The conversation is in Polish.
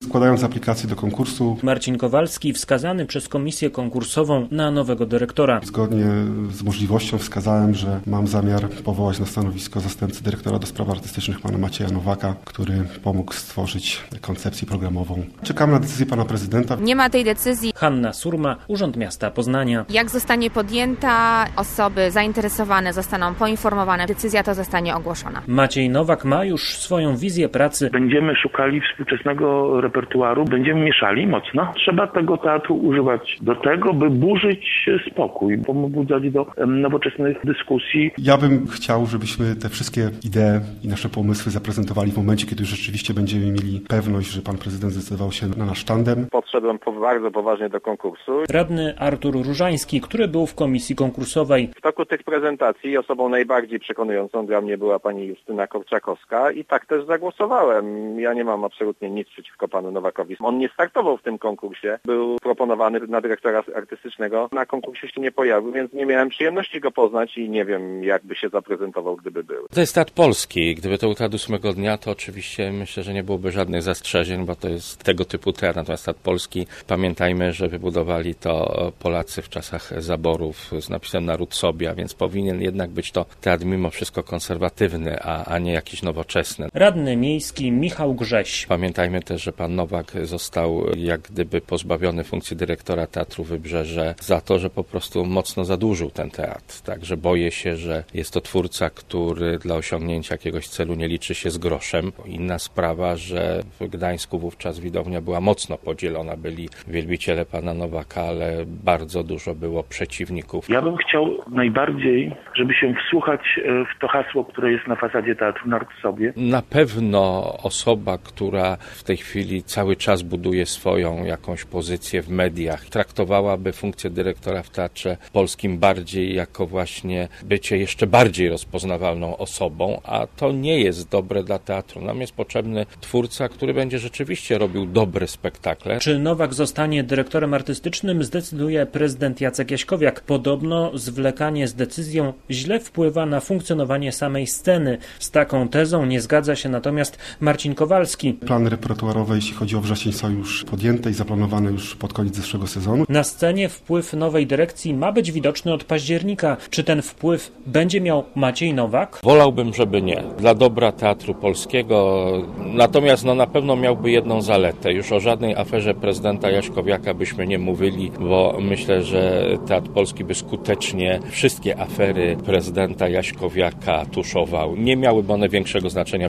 składając aplikację do konkursu. Marcin Kowalski wskazany przez komisję konkursową na nowego dyrektora. Zgodnie z możliwością wskazałem, że mam zamiar powołać na stanowisko zastępcy dyrektora do spraw artystycznych pana Macieja Nowaka, który pomógł stworzyć koncepcję programową. Czekam na decyzję pana prezydenta. Nie ma tej decyzji. Hanna Surma, Urząd Miasta Poznania. Jak zostanie podjęta, osoby zainteresowane zostaną poinformowane, decyzja to zostanie ogłoszona. Maciej Nowak ma już swoją wizję pracy. Będziemy szukali współczesnego repertuaru, będziemy mieszali mocno. Trzeba tego teatru używać do tego, by burzyć spokój, pobudzać do nowoczesnych dyskusji. Ja bym chciał, żebyśmy te wszystkie idee i nasze pomysły zaprezentowali w momencie, kiedy już rzeczywiście będziemy mieli pewność, że pan prezydent zdecydował się na nasz tandem. Podszedłem bardzo poważnie do konkursu. Radny Artur Różański, który był w komisji konkursowej. W toku tych prezentacji osobą najbardziej przekonującą dla mnie była pani Justyna Korczakowska i tak też zagłosowałem. Ja nie mam absolutnie nic przeciwko panu Nowakowi. On nie startował w tym konkursie, był proponowany na dyrektora artystycznego. Na konkursie się nie pojawił, więc nie miałem przyjemności go poznać i nie wiem, jakby się zaprezentował, gdyby był. To jest Teatr Polski. Gdyby to ukradł 8 dnia, to oczywiście myślę, że nie byłoby żadnych zastrzeżeń, bo to jest tego typu teatr. Natomiast Teatr Polski, pamiętajmy, że wybudowali to Polacy w czasach zaborów z napisem Naród sobie, a więc powinien jednak być to teatr mimo wszystko konserwatywny, a nie jakiś nowoczesny. Radny miejski Michał Grześ. Pamiętajmy też, że pan Nowak został jak gdyby pozbawiony funkcji dyrektora Teatru Wybrzeże za to, że po prostu mocno zadłużył ten teatr. Także boję się, że jest to twórca, który dla osiągnięcia jakiegoś celu nie liczy się z groszem. Inna sprawa, że w Gdańsku wówczas widownia była mocno podzielona. Byli wielbiciele pana Nowaka, ale bardzo dużo było przeciwników. Ja bym chciał najbardziej, żeby się wsłuchać w to hasło, które jest na fasadzie Teatru Naród sobie. Na pewno osoba, która w tej chwili cały czas buduje swoją jakąś pozycję w mediach, traktowałaby funkcję dyrektora w Teatrze Polskim bardziej jako właśnie bycie jeszcze bardziej rozpoznawalną osobą, a to nie jest dobre dla teatru. Nam jest potrzebny twórca, który będzie rzeczywiście robił dobre spektakle. Czy Nowak zostanie dyrektorem artystycznym, zdecyduje prezydent Jacek Jaśkowiak. Podobno zwlekanie z decyzją źle wpływa na funkcjonowanie samej sceny. Z taką tezą nie zgadza się natomiast Marcin Kowalski. Plany repertuarowe, jeśli chodzi o wrzesień, są już podjęte i zaplanowane już pod koniec zeszłego sezonu. Na scenie wpływ nowej dyrekcji ma być widoczny od października. Czy ten wpływ będzie miał Maciej Nowak? Wolałbym, żeby nie. Dla dobra Teatru Polskiego. Natomiast na pewno miałby jedną zaletę. Już o żadnej aferze prezydenta Jaśkowiaka byśmy nie mówili, bo myślę, że Teatr Polski by skutecznie wszystkie afery prezydenta Jaśkowiaka tuszował. Nie miałyby one większego znaczenia.